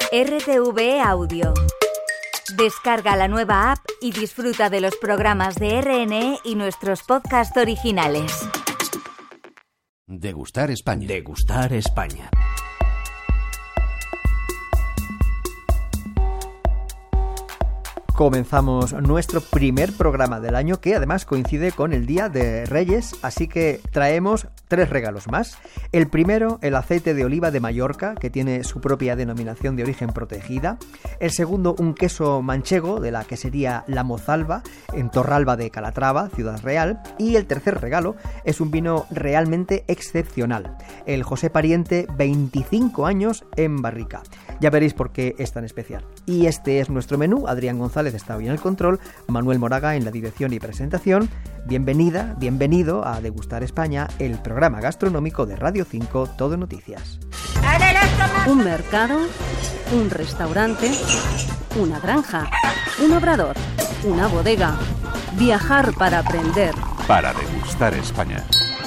RTV Audio. Descarga la nueva app y disfruta de los programas de RNE y nuestros podcasts originales. Degustar España. Degustar España. Comenzamos nuestro primer programa del año, que además coincide con el Día de Reyes, así que traemos 3 regalos más. El primero, el aceite de oliva de Mallorca, que tiene su propia denominación de origen protegida. El segundo, un queso manchego de la quesería La Mozalba, en Torralba de Calatrava, Ciudad Real. Y el tercer regalo es un vino realmente excepcional, el José Pariente 25 años en barrica. Ya veréis por qué es tan especial. Y este es nuestro menú. Adrián González está hoy en el control, Manuel Moraga en la dirección y presentación. Bienvenida, bienvenido a Degustar España, el programa gastronómico de Radio 5 Todo Noticias. Un mercado, un restaurante, una granja, un obrador, una bodega. Viajar para aprender. Para Degustar España.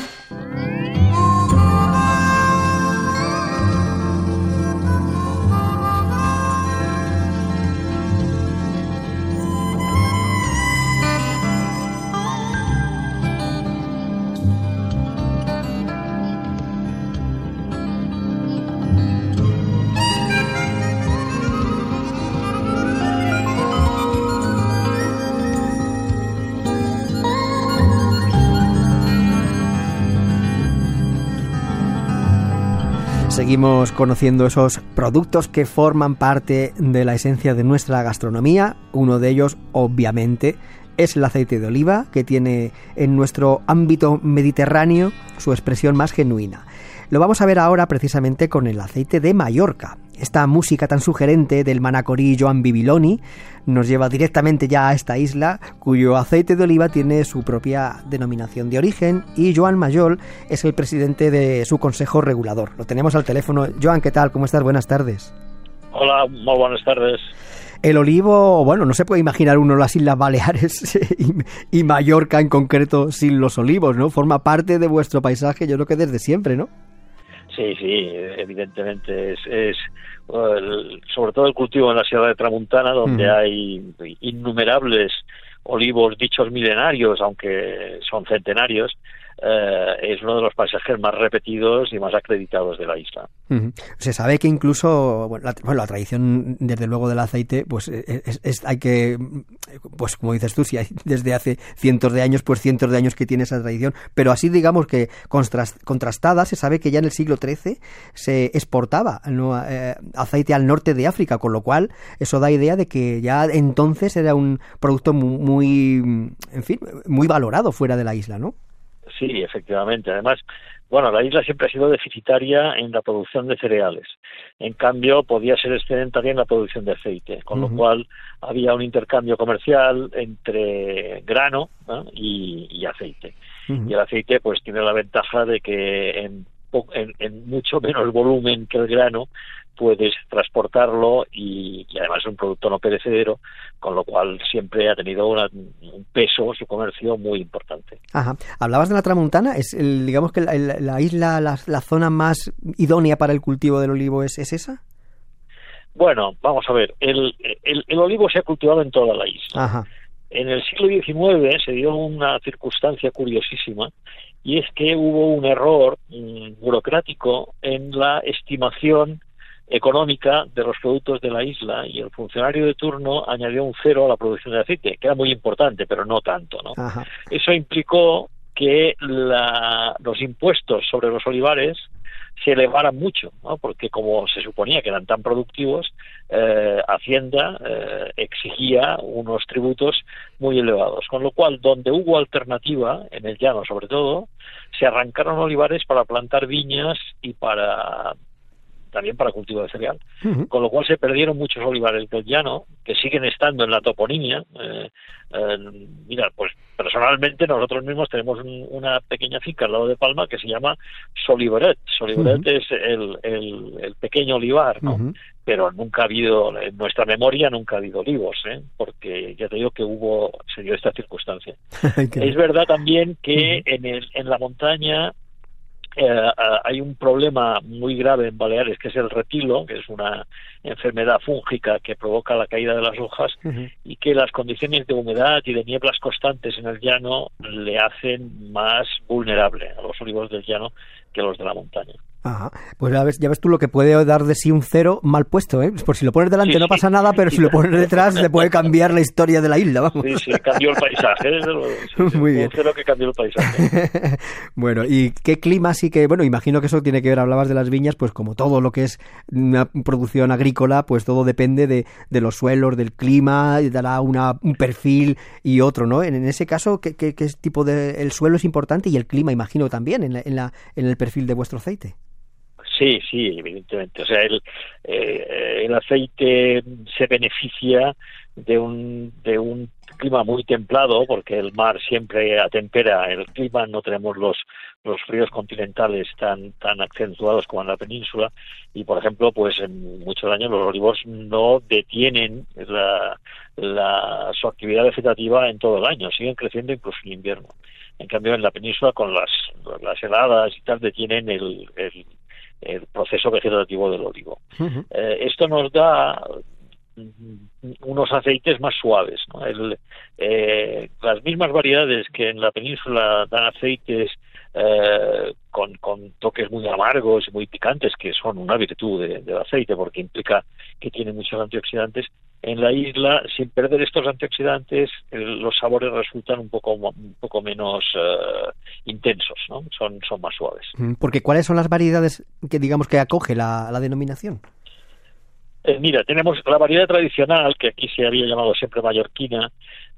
Seguimos conociendo esos productos que forman parte de la esencia de nuestra gastronomía. Uno de ellos, obviamente, es el aceite de oliva, que tiene en nuestro ámbito mediterráneo su expresión más genuina. Lo vamos a ver ahora precisamente con el aceite de Mallorca. Esta música tan sugerente del manacorí Joan Bibiloni nos lleva directamente ya a esta isla, cuyo aceite de oliva tiene su propia denominación de origen, y Joan Mayol es el presidente de su consejo regulador. Lo tenemos al teléfono. Joan, ¿qué tal? ¿Cómo estás? Buenas tardes. Hola, muy buenas tardes. El olivo, bueno, no se puede imaginar uno las Islas Baleares y Mallorca en concreto sin los olivos, ¿no? Forma parte de vuestro paisaje, yo creo que desde siempre, ¿no? Sí, evidentemente es sobre todo el cultivo en la Sierra de Tramuntana, donde hay innumerables olivos dichos milenarios, aunque son centenarios. Es uno de los paisajes más repetidos y más acreditados de la isla. Se sabe que incluso la tradición, desde luego, del aceite, pues hay que, pues como dices tú, si hay desde hace cientos de años que tiene esa tradición, pero así digamos que contrastada, se sabe que ya en el siglo XIII se exportaba, ¿no?, aceite al norte de África, con lo cual eso da idea de que ya entonces era un producto muy valorado fuera de la isla, ¿no? Sí, efectivamente. Además, la isla siempre ha sido deficitaria en la producción de cereales. En cambio, podía ser excedentaria en la producción de aceite, con lo cual había un intercambio comercial entre grano, ¿no?, y aceite. Y el aceite pues tiene la ventaja de que en mucho menos volumen que el grano puedes transportarlo y además es un producto no perecedero, con lo cual siempre ha tenido un peso, su comercio, muy importante. Ajá. Hablabas de la Tramuntana, digamos que la isla, la zona más idónea para el cultivo del olivo es esa. Bueno, vamos a ver, el olivo se ha cultivado en toda la isla. Ajá. En el siglo XIX se dio una circunstancia curiosísima, y es que hubo un error burocrático en la estimación económica de los productos de la isla, y el funcionario de turno añadió un 0 a la producción de aceite, que era muy importante, pero no tanto, ¿no? Ajá. Eso implicó que los impuestos sobre los olivares se elevaran mucho, ¿no? Porque como se suponía que eran tan productivos, Hacienda exigía unos tributos muy elevados, con lo cual, donde hubo alternativa, en el llano sobre todo, se arrancaron olivares para plantar viñas y también para cultivo de cereal, con lo cual se perdieron muchos olivares del llano, que siguen estando en la toponimia. Mira, pues personalmente nosotros mismos tenemos una pequeña finca al lado de Palma que se llama Soliberet. Soliberet es el pequeño olivar, ¿no? Pero nunca ha habido, en nuestra memoria nunca ha habido olivos, porque ya te digo que se dio esta circunstancia. Es verdad también que en la montaña hay un problema muy grave en Baleares, que es el retilo, que es una enfermedad fúngica que provoca la caída de las hojas, y que las condiciones de humedad y de nieblas constantes en el llano le hacen más vulnerable a los olivos del llano que los de la montaña. Ajá. Pues ya ves tú lo que puede dar de sí un 0 mal puesto, ¿eh? Por si lo pones delante no pasa nada, pero si lo pones detrás le puede cambiar la historia de la isla, vamos. Sí, cambió el paisaje, desde luego. Muy bien. Un 0 que cambió el paisaje. Bueno, ¿y qué clima sí que...? Bueno, imagino que eso tiene que ver, hablabas de las viñas, pues como todo lo que es una producción agrícola, pues todo depende de los suelos, del clima, y dará un perfil y otro, ¿no? En ese caso, ¿qué tipo de...? El suelo es importante y el clima, imagino, también en el perfil de vuestro aceite. Sí, evidentemente. O sea, el aceite se beneficia de un clima muy templado, porque el mar siempre atempera el clima. No tenemos los fríos continentales tan acentuados como en la península, y por ejemplo, pues en muchos años los olivos no detienen su actividad vegetativa en todo el año, siguen creciendo incluso en invierno. En cambio, en la península, con las heladas y tal, detienen el proceso vegetativo del olivo. Esto nos da unos aceites más suaves, ¿no? Las mismas variedades que en la península dan aceites con toques muy amargos y muy picantes, que son una virtud del aceite porque implica que tiene muchos antioxidantes. En la isla, sin perder estos antioxidantes, los sabores resultan un poco menos intensos, ¿no? Son más suaves. Porque ¿cuáles son las variedades que digamos que acoge la denominación? Mira, tenemos la variedad tradicional, que aquí se había llamado siempre mallorquina,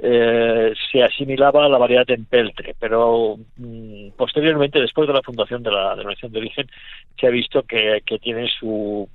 se asimilaba a la variedad empeltre, pero posteriormente, después de la fundación de la denominación de origen, se ha visto que tiene su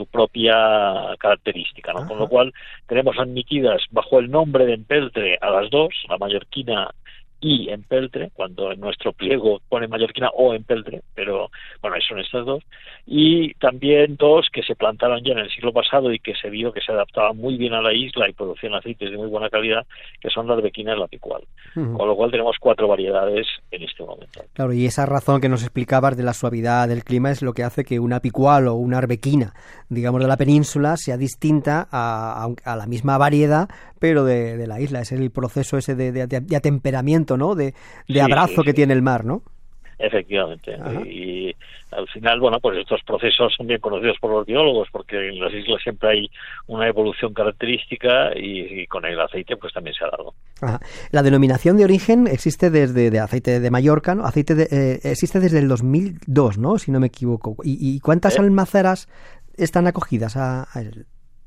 propia característica, ¿no? Con lo cual tenemos admitidas bajo el nombre de empeltre a las dos, la mallorquina y empeltre, cuando en nuestro pliego pone mallorquina o empeltre, pero bueno, son estas dos, y también dos que se plantaron ya en el siglo pasado y que se vio que se adaptaban muy bien a la isla y producían aceites de muy buena calidad, que son la arbequina y la picual. Con lo cual tenemos 4 variedades en este momento. Claro, y esa razón que nos explicabas de la suavidad del clima es lo que hace que una picual o una arbequina, digamos, de la península sea distinta a la misma variedad, pero de la isla. Es el proceso ese de atemperamiento, ¿no? De abrazo que tiene el mar, ¿no? Efectivamente. Y al final, bueno, pues estos procesos son bien conocidos por los biólogos, porque en las islas siempre hay una evolución característica y con el aceite pues también se ha dado. La denominación de origen existe desde de aceite de Mallorca, ¿no? Existe desde el 2002, ¿no? Si no me equivoco. ¿Y cuántas almazaras están acogidas a él?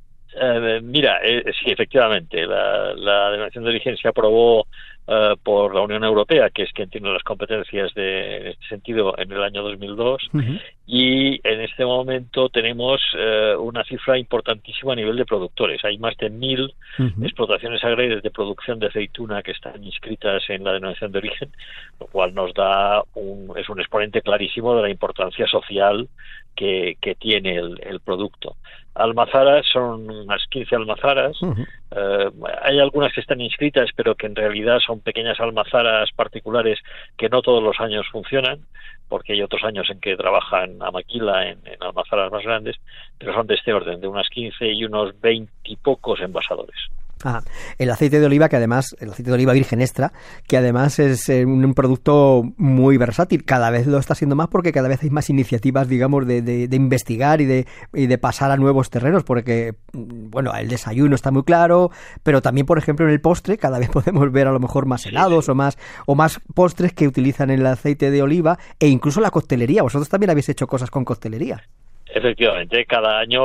Mira, sí, efectivamente, la denominación de origen se aprobó por la Unión Europea, que es quien tiene las competencias en este sentido, en el año 2002, y en este momento tenemos una cifra importantísima a nivel de productores. Hay más de 1.000 explotaciones agrarias de producción de aceituna que están inscritas en la denominación de origen, lo cual nos da es un exponente clarísimo de la importancia social que tiene el producto. Almazaras son unas 15 almazaras. Hay algunas que están inscritas, pero que en realidad son pequeñas almazaras particulares que no todos los años funcionan, porque hay otros años en que trabajan a maquila en almazaras más grandes, pero son de este orden, de unas 15 y unos 20 y pocos envasadores. El aceite de oliva, el aceite de oliva virgen extra, que además es un producto muy versátil, cada vez lo está siendo más porque cada vez hay más iniciativas, digamos, de investigar y de pasar a nuevos terrenos, porque, bueno, el desayuno está muy claro, pero también, por ejemplo, en el postre cada vez podemos ver a lo mejor más helados o más postres que utilizan el aceite de oliva, e incluso la coctelería. Vosotros también habéis hecho cosas con coctelería. Efectivamente, cada año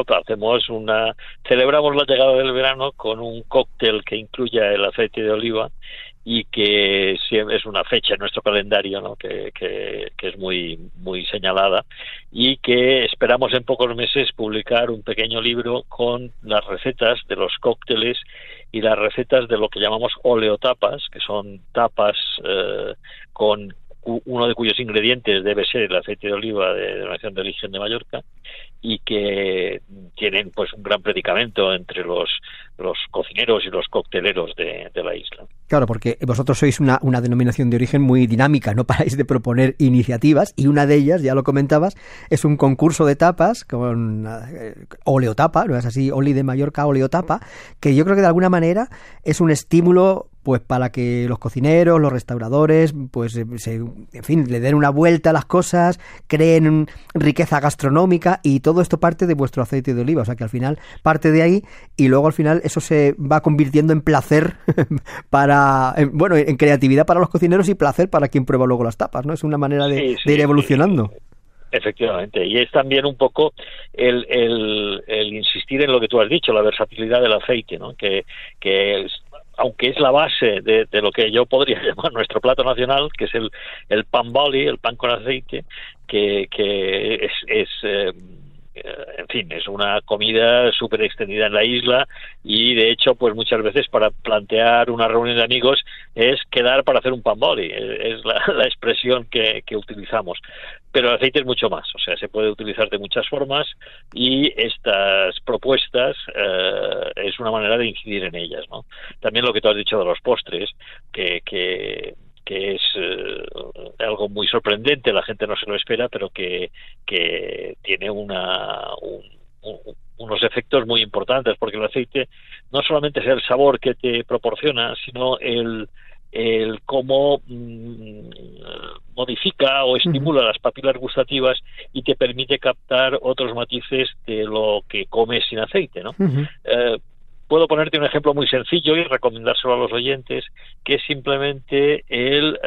celebramos la llegada del verano con un cóctel que incluya el aceite de oliva y que es una fecha en nuestro calendario, ¿no? que es muy muy señalada, y que esperamos en pocos meses publicar un pequeño libro con las recetas de los cócteles y las recetas de lo que llamamos oleotapas, que son tapas con uno de cuyos ingredientes debe ser el aceite de oliva de denominación de origen de Mallorca, y que tienen pues un gran predicamento entre los cocineros y los cocteleros de la isla. Claro, porque vosotros sois una denominación de origen muy dinámica, no paráis de proponer iniciativas, y una de ellas, ya lo comentabas, es un concurso de tapas con oleotapa, ¿no es así? Oli de Mallorca, oleotapa, que yo creo que de alguna manera es un estímulo pues para que los cocineros, los restauradores, pues en fin, le den una vuelta a las cosas, creen riqueza gastronómica, y todo esto parte de vuestro aceite de oliva, o sea que al final parte de ahí, y luego al final eso se va convirtiendo en placer en creatividad para los cocineros y placer para quien prueba luego las tapas, ¿no? Es una manera de ir evolucionando. Sí. Efectivamente, y es también un poco el insistir en lo que tú has dicho, la versatilidad del aceite, ¿no? Que aunque es la base de lo que yo podría llamar nuestro plato nacional, que es el pan boli, el pan con aceite, que en fin, es una comida súper extendida en la isla, y de hecho, pues muchas veces para plantear una reunión de amigos es quedar para hacer un pan boli, es la expresión que utilizamos. Pero el aceite es mucho más, o sea, se puede utilizar de muchas formas, y estas propuestas es una manera de incidir en ellas, ¿no? También lo que tú has dicho de los postres, que es algo muy sorprendente, la gente no se lo espera, pero que tiene unos efectos muy importantes, porque el aceite no solamente es el sabor que te proporciona, sino el cómo modifica o estimula las papilas gustativas y te permite captar otros matices de lo que comes sin aceite, ¿no? Puedo ponerte un ejemplo muy sencillo y recomendárselo a los oyentes, que es simplemente el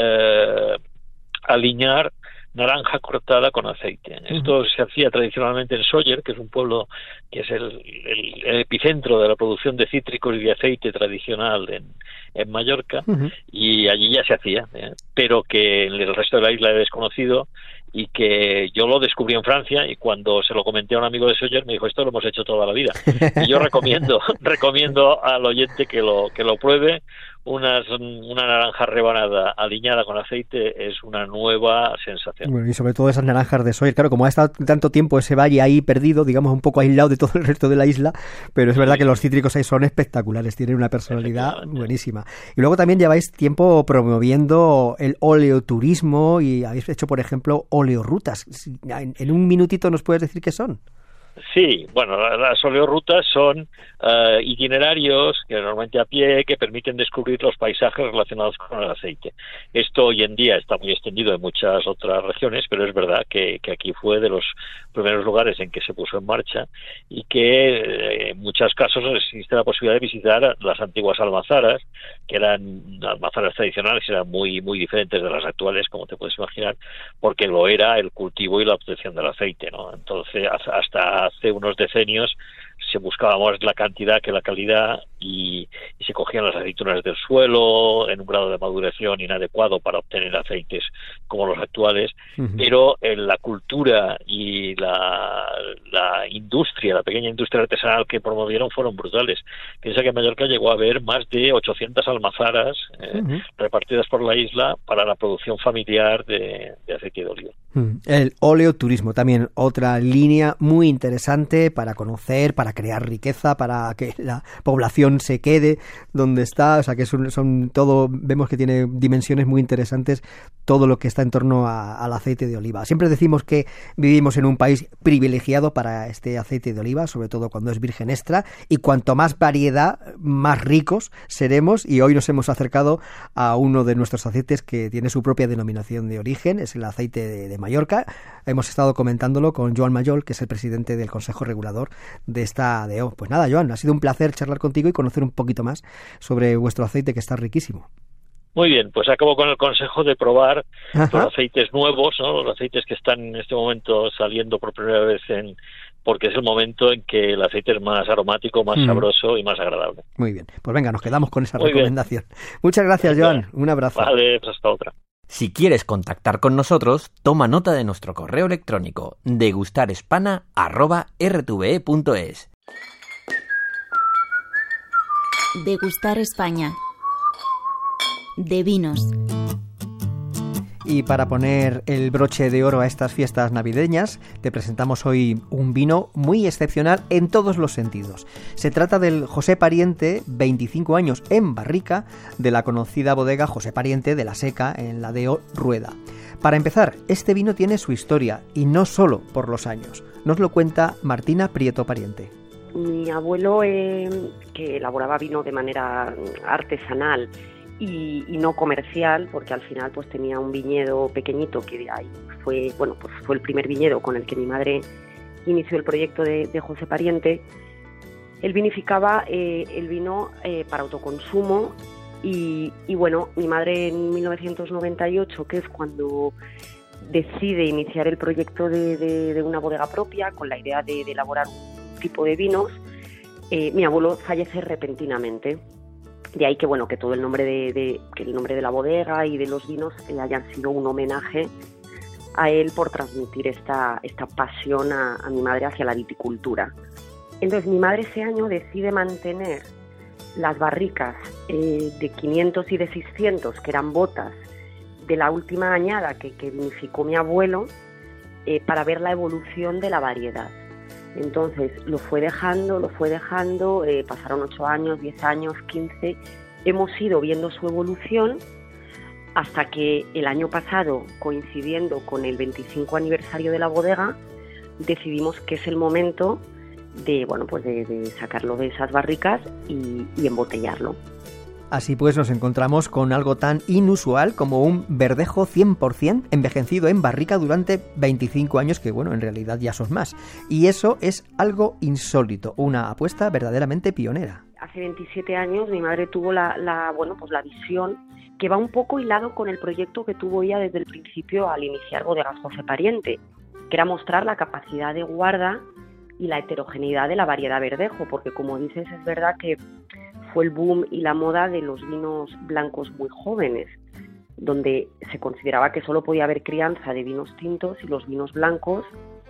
aliñar naranja cortada con aceite. Esto se hacía tradicionalmente en Sóller, que es un pueblo que es el epicentro de la producción de cítricos y de aceite tradicional en Mallorca, y allí ya se hacía, pero que en el resto de la isla he desconocido, y que yo lo descubrí en Francia, y cuando se lo comenté a un amigo de Sóller me dijo: esto lo hemos hecho toda la vida. Y yo recomiendo al oyente que lo pruebe. Una naranja rebanada aliñada con aceite es una nueva sensación. Bueno, y sobre todo esas naranjas de Sóller, claro, como ha estado tanto tiempo ese valle ahí perdido, digamos un poco aislado de todo el resto de la isla, pero es verdad que los cítricos ahí son espectaculares, tienen una personalidad buenísima. Y luego también lleváis tiempo promoviendo el oleoturismo, y habéis hecho, por ejemplo, oleorutas. En un minutito nos puedes decir qué son. Sí, bueno, las oleorutas son itinerarios, que normalmente a pie, que permiten descubrir los paisajes relacionados con el aceite. Esto hoy en día está muy extendido en muchas otras regiones, pero es verdad que aquí fue de los primeros lugares en que se puso en marcha, y que en muchos casos existe la posibilidad de visitar las antiguas almazaras, que eran almazaras tradicionales, eran muy, muy diferentes de las actuales, como te puedes imaginar, porque lo era el cultivo y la obtención del aceite, ¿no? Entonces, hasta hace unos decenios se buscaba más la cantidad que la calidad, y se cogían las aceitunas del suelo en un grado de maduración inadecuado para obtener aceites como los actuales, pero la cultura y la industria, la pequeña industria artesanal que promovieron fueron brutales. Piensa que en Mallorca llegó a haber más de 800 almazaras repartidas por la isla para la producción familiar de aceite de oliva. El oleoturismo, también otra línea muy interesante para conocer, para crear riqueza, para que la población se quede donde está, o sea que son todo, vemos que tiene dimensiones muy interesantes todo lo que está en torno al aceite de oliva. Siempre decimos que vivimos en un país privilegiado para este aceite de oliva, sobre todo cuando es virgen extra, y cuanto más variedad, más ricos seremos, y hoy nos hemos acercado a uno de nuestros aceites que tiene su propia denominación de origen, es el aceite de Mallorca. Hemos estado comentándolo con Joan Mayol, que es el presidente del Consejo Regulador de esta ADO. Pues nada, Joan, ha sido un placer charlar contigo y conocer un poquito más sobre vuestro aceite, que está riquísimo. Muy bien, pues acabo con el consejo de probar los aceites nuevos, ¿no? Los aceites que están en este momento saliendo por primera vez porque es el momento en que el aceite es más aromático, más sabroso y más agradable. Muy bien, pues venga, nos quedamos con esa recomendación. Muchas gracias, Joan, un abrazo. Vale, pues hasta otra. Si quieres contactar con nosotros, toma nota de nuestro correo electrónico degustarespana@rtve.es. Degustar España. De vinos. Y para poner el broche de oro a estas fiestas navideñas, te presentamos hoy un vino muy excepcional en todos los sentidos. Se trata del José Pariente, 25 años en barrica, de la conocida bodega José Pariente de la Seca, en la dehesa Rueda. Para empezar, este vino tiene su historia, y no solo por los años. Nos lo cuenta Martina Prieto Pariente. Mi abuelo, que elaboraba vino de manera artesanal y no comercial, porque al final pues tenía un viñedo pequeñito que ahí fue el primer viñedo con el que mi madre inició el proyecto de José Pariente. Él vinificaba el vino para autoconsumo y bueno, mi madre en 1998, que es cuando decide iniciar el proyecto de una bodega propia con la idea de elaborar un tipo de vinos, mi abuelo fallece repentinamente. De ahí que todo el nombre que el nombre de la bodega y de los vinos hayan sido un homenaje a él por transmitir esta pasión a mi madre hacia la viticultura. Entonces mi madre ese año decide mantener las barricas de 500 y de 600, que eran botas de la última añada que vinificó mi abuelo, para ver la evolución de la variedad. Entonces lo fue dejando, pasaron 8 años, 10 años, 15, hemos ido viendo su evolución hasta que el año pasado, coincidiendo con el 25 aniversario de la bodega, decidimos que es el momento de sacarlo de esas barricas y embotellarlo. Así pues nos encontramos con algo tan inusual como un verdejo 100% envejecido en barrica durante 25 años, que en realidad ya son más. Y eso es algo insólito, una apuesta verdaderamente pionera. Hace 27 años mi madre tuvo la visión, que va un poco hilado con el proyecto que tuvo ella desde el principio al iniciar Bodegas José Pariente, que era mostrar la capacidad de guarda y la heterogeneidad de la variedad verdejo, porque como dices, es verdad que fue el boom y la moda de los vinos blancos muy jóvenes, donde se consideraba que solo podía haber crianza de vinos tintos y los vinos blancos,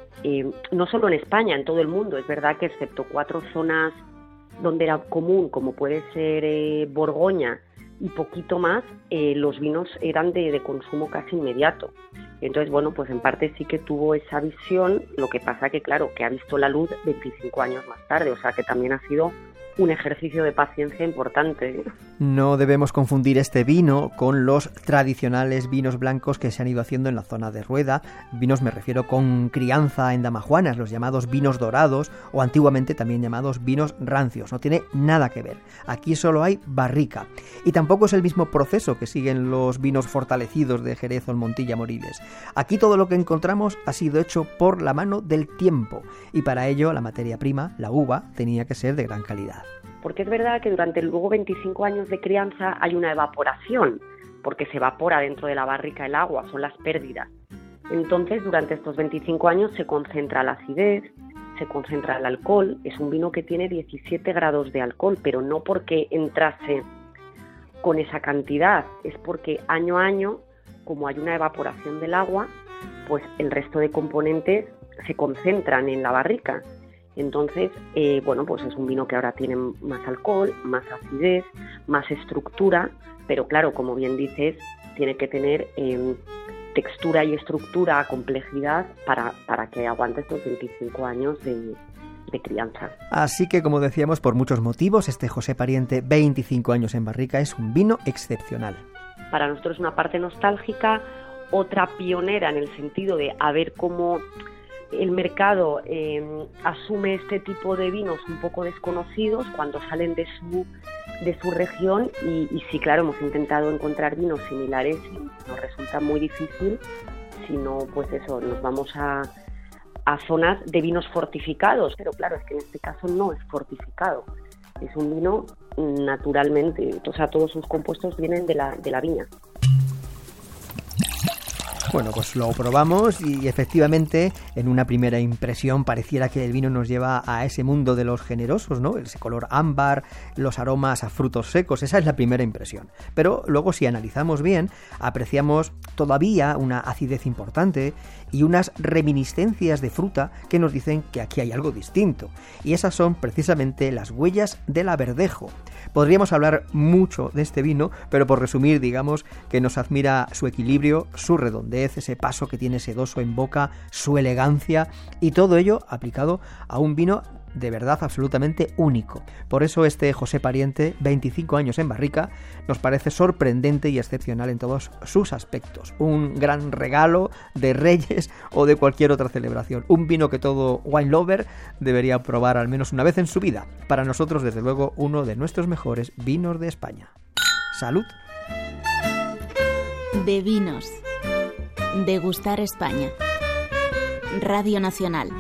no solo en España, en todo el mundo. Es verdad que excepto 4 zonas donde era común, como puede ser Borgoña y poquito más, los vinos eran de consumo casi inmediato. Entonces, en parte sí que tuvo esa visión, lo que pasa que, claro, que ha visto la luz 25 años más tarde, o sea que también ha sido un ejercicio de paciencia importante. No debemos confundir este vino con los tradicionales vinos blancos que se han ido haciendo en la zona de Rueda. Vinos me refiero con crianza en damajuanas, los llamados vinos dorados o antiguamente también llamados vinos rancios. No tiene nada que ver. Aquí solo hay barrica. Y tampoco es el mismo proceso que siguen los vinos fortalecidos de Jerez o Montilla Moriles. Aquí todo lo que encontramos ha sido hecho por la mano del tiempo y para ello la materia prima, la uva, tenía que ser de gran calidad. Porque es verdad que durante luego 25 años de crianza hay una evaporación, porque se evapora dentro de la barrica el agua, son las pérdidas. Entonces, durante estos 25 años se concentra la acidez, se concentra el alcohol. Es un vino que tiene 17 grados de alcohol, pero no porque entrase con esa cantidad, es porque año a año, como hay una evaporación del agua, pues el resto de componentes se concentran en la barrica. Entonces, es un vino que ahora tiene más alcohol, más acidez, más estructura, pero claro, como bien dices, tiene que tener textura y estructura, complejidad para que aguante estos 25 años de crianza. Así que, como decíamos, por muchos motivos, este José Pariente, 25 años en barrica, es un vino excepcional. Para nosotros una parte nostálgica, otra pionera en el sentido de a ver cómo el mercado asume este tipo de vinos un poco desconocidos cuando salen de su región y sí, claro, hemos intentado encontrar vinos similares y nos resulta muy difícil, sino nos vamos a zonas de vinos fortificados, pero claro, es que en este caso no es fortificado, es un vino naturalmente, o sea, todos sus compuestos vienen de la viña. Bueno, pues lo probamos y efectivamente en una primera impresión pareciera que el vino nos lleva a ese mundo de los generosos, ¿no? Ese color ámbar, los aromas a frutos secos, esa es la primera impresión. Pero luego si analizamos bien, apreciamos todavía una acidez importante y unas reminiscencias de fruta que nos dicen que aquí hay algo distinto. Y esas son precisamente las huellas del Averdejo. Podríamos hablar mucho de este vino, pero por resumir, digamos que nos admira su equilibrio, su redondez, ese paso que tiene sedoso en boca, su elegancia y todo ello aplicado a un vino de verdad absolutamente único. Por eso este José Pariente, 25 años en barrica, nos parece sorprendente y excepcional en todos sus aspectos. Un gran regalo de Reyes o de cualquier otra celebración. Un vino que todo wine lover debería probar al menos una vez en su vida. Para nosotros, desde luego, uno de nuestros mejores vinos de España. ¡Salud! De vinos. Degustar España. Radio Nacional.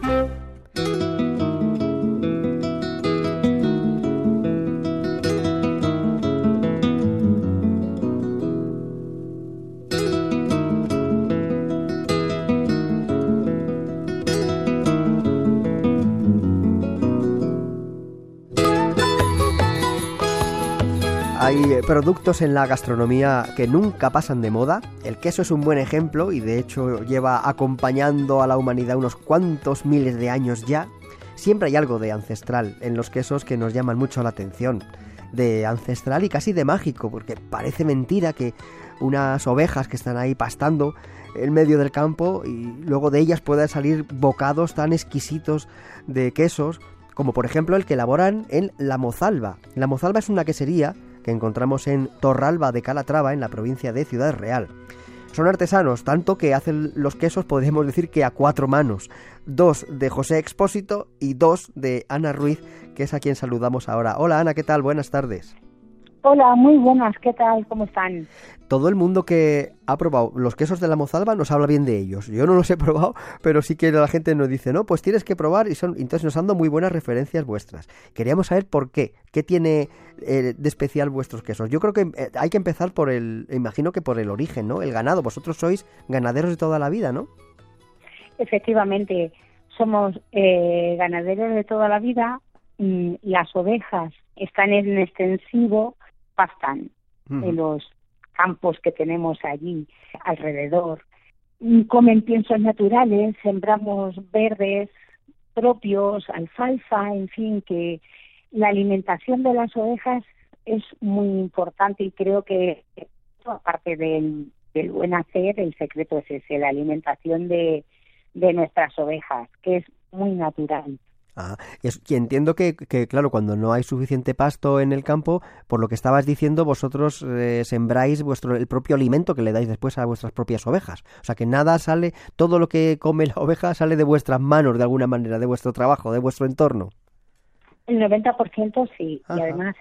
Hay productos en la gastronomía que nunca pasan de moda. El queso es un buen ejemplo y de hecho lleva acompañando a la humanidad unos cuantos miles de años ya. Siempre hay algo de ancestral en los quesos que nos llaman mucho la atención. De ancestral y casi de mágico, porque parece mentira que unas ovejas que están ahí pastando en medio del campo y luego de ellas puedan salir bocados tan exquisitos de quesos, como por ejemplo el que elaboran en La Mozalba. La Mozalba es una quesería que encontramos en Torralba de Calatrava, en la provincia de Ciudad Real. Son artesanos, tanto que hacen los quesos, podemos decir que a 4 manos. 2 de José Expósito y 2 de Ana Ruiz, que es a quien saludamos ahora. Hola Ana, ¿qué tal? Buenas tardes. Hola, muy buenas, ¿qué tal? ¿Cómo están? Todo el mundo que ha probado los quesos de La Mozalba nos habla bien de ellos. Yo no los he probado, pero sí que la gente nos dice, no, pues tienes que probar, y entonces nos han dado muy buenas referencias vuestras. Queríamos saber por qué tiene de especial vuestros quesos. Yo creo que hay que empezar imagino que por el origen, ¿no? El ganado. Vosotros sois ganaderos de toda la vida, ¿no? Efectivamente, somos ganaderos de toda la vida. Las ovejas están en extensivo, pastan en los campos que tenemos allí alrededor, comen piensos naturales, sembramos verdes propios, alfalfa, en fin, que la alimentación de las ovejas es muy importante y creo que aparte del buen hacer, el secreto es ese, la alimentación de nuestras ovejas, que es muy natural. Y entiendo que, claro, cuando no hay suficiente pasto en el campo, por lo que estabas diciendo, vosotros sembráis el propio alimento que le dais después a vuestras propias ovejas. O sea, que nada sale, todo lo que come la oveja sale de vuestras manos, de alguna manera, de vuestro trabajo, de vuestro entorno. El 90% sí. Ajá. Y además,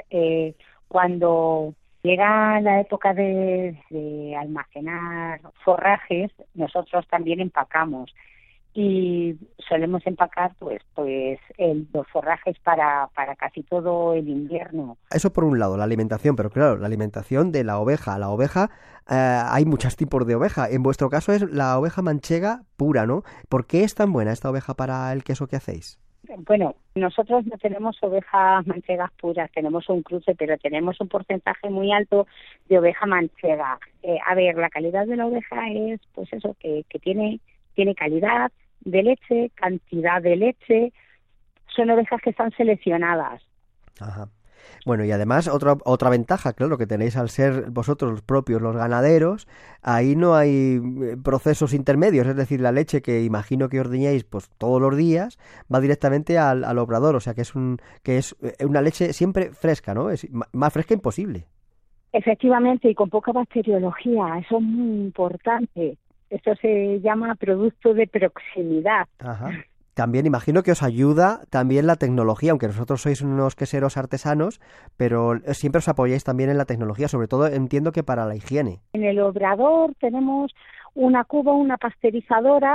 cuando llega la época de almacenar forrajes, nosotros también empacamos. Y solemos empacar pues los forrajes para casi todo el invierno. Eso por un lado, la alimentación, pero claro, la alimentación de la oveja. La oveja, hay muchos tipos de oveja. En vuestro caso es la oveja manchega pura, ¿no? ¿Por qué es tan buena esta oveja para el queso que hacéis? Bueno, nosotros no tenemos ovejas manchegas puras, tenemos un cruce, pero tenemos un porcentaje muy alto de oveja manchega. La calidad de la oveja es pues eso, que tiene calidad de leche, cantidad de leche, son ovejas que están seleccionadas. Ajá. Bueno, y además otra ventaja, claro, que tenéis al ser vosotros los propios, los ganaderos, ahí no hay procesos intermedios, es decir, la leche que imagino que ordeñáis pues todos los días va directamente al obrador, o sea que es una leche siempre fresca, ¿no? Es más fresca imposible. Efectivamente, y con poca bacteriología, eso es muy importante. Esto se llama producto de proximidad. Ajá. También imagino que os ayuda también la tecnología, aunque nosotros sois unos queseros artesanos, pero siempre os apoyáis también en la tecnología, sobre todo entiendo que para la higiene. En el obrador tenemos una cuba, una pasteurizadora,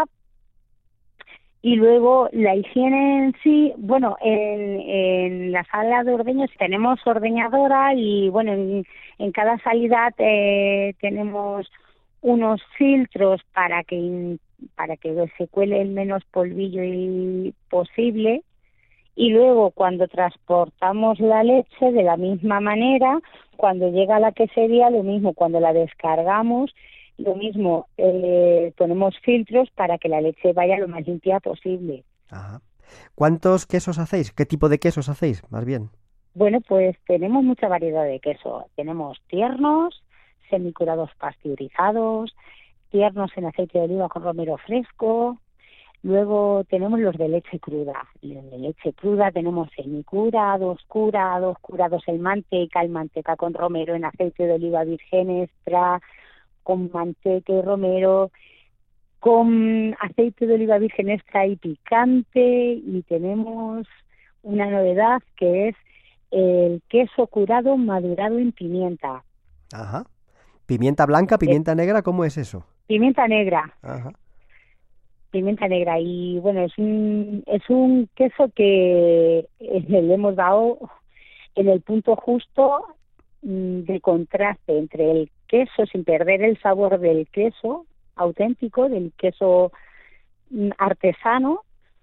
y luego la higiene en sí, bueno, en la sala de ordeños tenemos ordeñadora y bueno, en cada salida tenemos unos filtros para que se cuele el menos polvillo posible, y luego cuando transportamos la leche de la misma manera, cuando llega a la quesería lo mismo, cuando la descargamos lo mismo, ponemos filtros para que la leche vaya lo más limpia posible. Ajá. ¿Cuántos quesos hacéis? ¿Qué tipo de quesos hacéis, más bien? Bueno, pues tenemos mucha variedad de queso. Tenemos tiernos, semicurados pasteurizados, tiernos en aceite de oliva con romero fresco. Luego tenemos los de leche cruda. Los de leche cruda tenemos semicurados, curados en manteca con romero en aceite de oliva virgen extra, con manteca y romero, con aceite de oliva virgen extra y picante. Y tenemos una novedad que es el queso curado madurado en pimienta. Ajá. ¿Pimienta blanca, pimienta negra? ¿Cómo es eso? Pimienta negra. Ajá. Pimienta negra. Y bueno, es un queso que le hemos dado en el punto justo de contraste entre el queso, sin perder el sabor del queso auténtico, del queso artesano,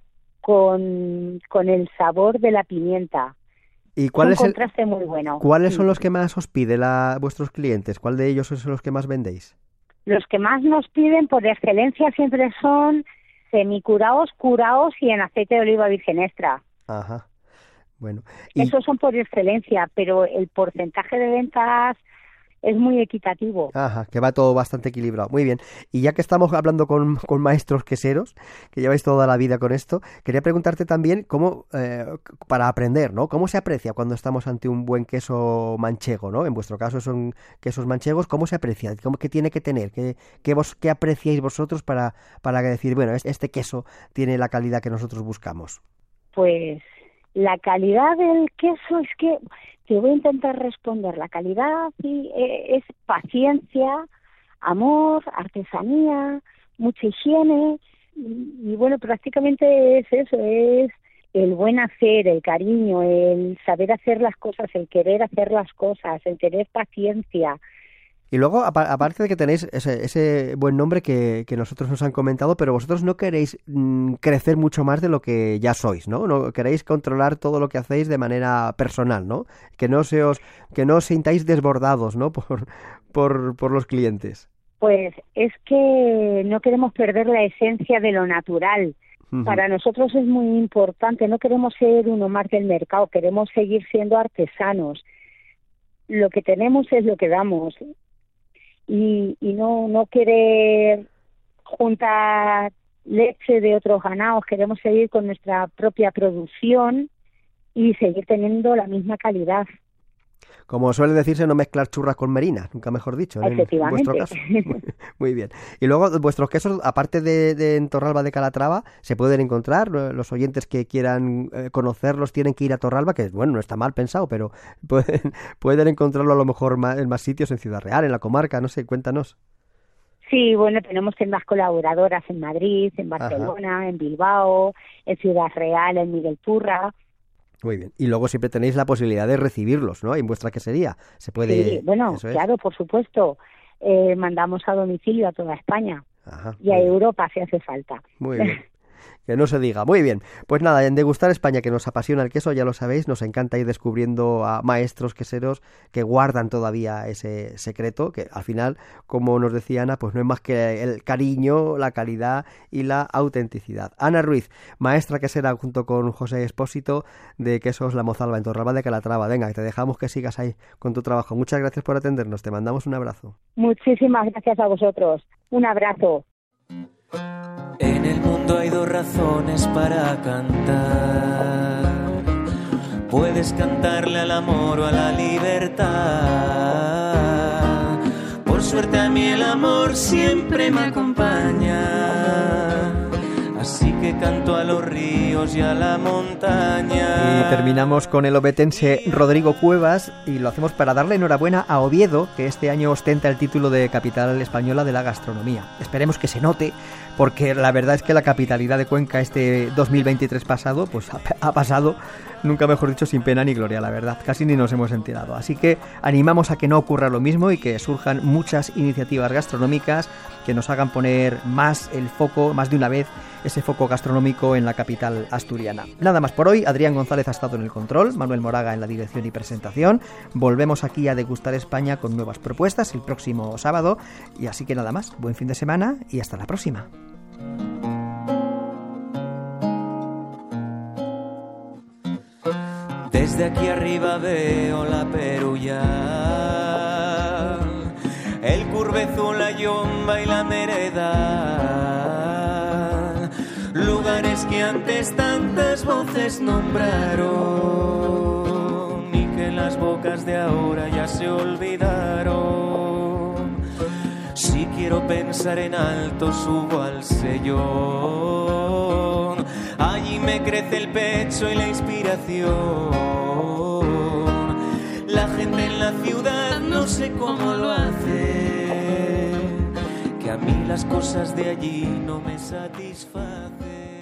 con el sabor de la pimienta. ¿Y cuál es un contraste muy bueno? ¿Cuáles son los que más os piden vuestros clientes? ¿Cuál de ellos son los que más vendéis? Los que más nos piden por excelencia siempre son semicurados, curados y en aceite de oliva virgen extra. Ajá. Bueno. Esos son por excelencia, pero el porcentaje de ventas es muy equitativo. Ajá, que va todo bastante equilibrado. Muy bien. Y ya que estamos hablando con maestros queseros, que lleváis toda la vida con esto, quería preguntarte también cómo, para aprender, ¿no? ¿Cómo se aprecia cuando estamos ante un buen queso manchego, ¿no? En vuestro caso son quesos manchegos, ¿cómo se aprecia? ¿Qué tiene que tener? ¿Qué apreciáis vosotros para decir, bueno, este queso tiene la calidad que nosotros buscamos? Pues la calidad del queso es que te voy a intentar responder. La calidad es paciencia, amor, artesanía, mucha higiene y bueno, prácticamente es eso, es el buen hacer, el cariño, el saber hacer las cosas, el querer hacer las cosas, el tener paciencia. Y luego, aparte de que tenéis ese buen nombre que nosotros nos han comentado, pero vosotros no queréis crecer mucho más de lo que ya sois, ¿no? No queréis controlar todo lo que hacéis de manera personal, ¿no? Que no os sintáis desbordados, ¿no? Por los clientes. Pues es que no queremos perder la esencia de lo natural. Uh-huh. Para nosotros es muy importante, no queremos ser uno más del mercado, queremos seguir siendo artesanos. Lo que tenemos es lo que damos. Y no querer juntar leche de otros ganados, queremos seguir con nuestra propia producción y seguir teniendo la misma calidad. Como suele decirse, no mezclar churras con merinas, nunca mejor dicho, en vuestro caso. Muy bien. Y luego, vuestros quesos, aparte de en Torralba de Calatrava, ¿se pueden encontrar? Los oyentes que quieran conocerlos tienen que ir a Torralba, que bueno, no está mal pensado, pero pueden encontrarlo a lo mejor en más sitios, en Ciudad Real, en la comarca, no sé, cuéntanos. Sí, bueno, tenemos tiendas colaboradoras en Madrid, en Barcelona, ajá, en Bilbao, en Ciudad Real, en Miguel Turra. Muy bien. Y luego siempre tenéis la posibilidad de recibirlos, ¿no? En vuestra quesería. Se puede. Sí, bueno, claro, por supuesto. Mandamos a domicilio a toda España. Ajá, y a Europa si hace falta. Muy bien. Que no se diga. Muy bien. Pues nada, en Degustar España, que nos apasiona el queso, ya lo sabéis, nos encanta ir descubriendo a maestros queseros que guardan todavía ese secreto, que al final, como nos decía Ana, pues no es más que el cariño, la calidad y la autenticidad. Ana Ruiz, maestra quesera junto con José Expósito de Quesos La Mozalba en Torralba de Calatrava. Venga, te dejamos que sigas ahí con tu trabajo. Muchas gracias por atendernos. Te mandamos un abrazo. Muchísimas gracias a vosotros. Un abrazo. En el mundo hay dos razones para cantar. Puedes cantarle al amor o a la libertad. Por suerte a mí el amor siempre me acompaña. Así que canto a los ríos y a la montaña. Y terminamos con el obetense Rodrigo Cuevas y lo hacemos para darle enhorabuena a Oviedo, que este año ostenta el título de capital española de la gastronomía. Esperemos que se note, porque la verdad es que la capitalidad de Cuenca este 2023 pasado, pues ha pasado Nunca mejor dicho, sin pena ni gloria, la verdad. Casi ni nos hemos enterado. Así que animamos a que no ocurra lo mismo y que surjan muchas iniciativas gastronómicas que nos hagan poner más el foco, más de una vez, ese foco gastronómico en la capital asturiana. Nada más por hoy. Adrián González ha estado en el control, Manuel Moraga en la dirección y presentación. Volvemos aquí a Degustar España con nuevas propuestas el próximo sábado. Y así que nada más. Buen fin de semana y hasta la próxima. Desde aquí arriba veo la Perulla, el Curvezo, la Yomba y la Mereda, lugares que antes tantas voces nombraron y que las bocas de ahora ya se olvidaron. Si quiero pensar en alto subo al Sellón, allí me crece el pecho y la inspiración. La gente en la ciudad no sé cómo lo hace, que a mí las cosas de allí no me satisfacen.